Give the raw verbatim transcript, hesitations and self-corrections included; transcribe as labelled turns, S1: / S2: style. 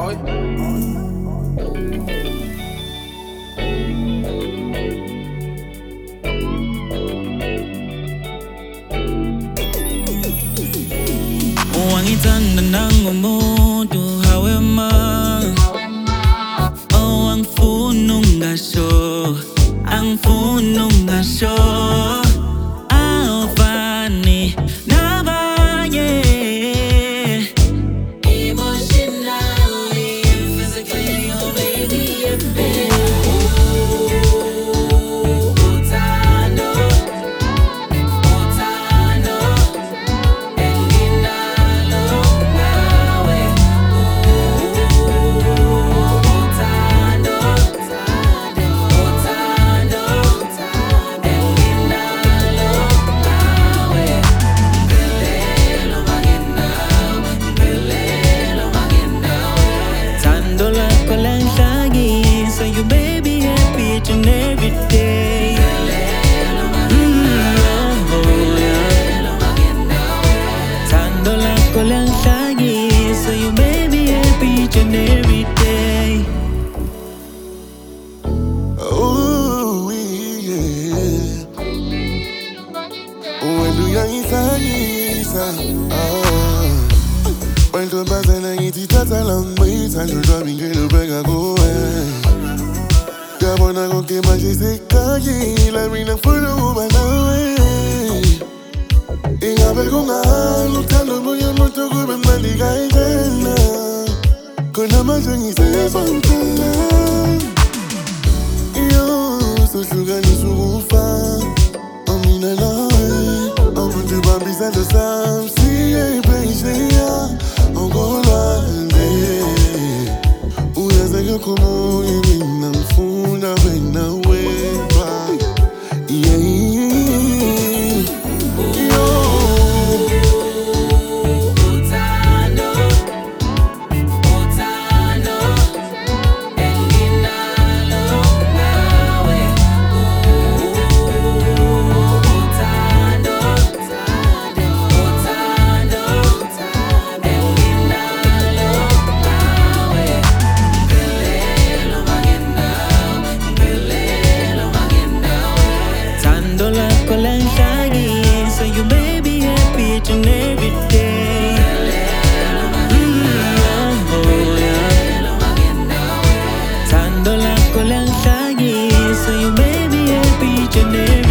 S1: Wangithanda nangomuntu hawema. Oh, angifuna ungasho, angifuna ungasho. Awufani nabanye, emotionally and physically, oh baby, yeah, baby. So you baby happy each and every day. Mm, oh, yeah. Tando lako lang lagi. So you baby happy each and every day.
S2: Oh yeah. When do you isa ah. When to bazana iti tata lang may tanjo driving kilo bega go eh. Gabona con que más se calle la mina fuera ubanawe. Inga vergonga lutando muy mucho que me maliga ella. Con la más en se sontela. Yo so sugar ni sufa. Amina la. I'm to baby send the sam see a place ya. Angola de. Uya se como y nam funa bena wepa. Yeah.
S1: So you baby happy each and every day. Mm, oh, yeah. Tando lako lang lagi. So you baby happy each and every day.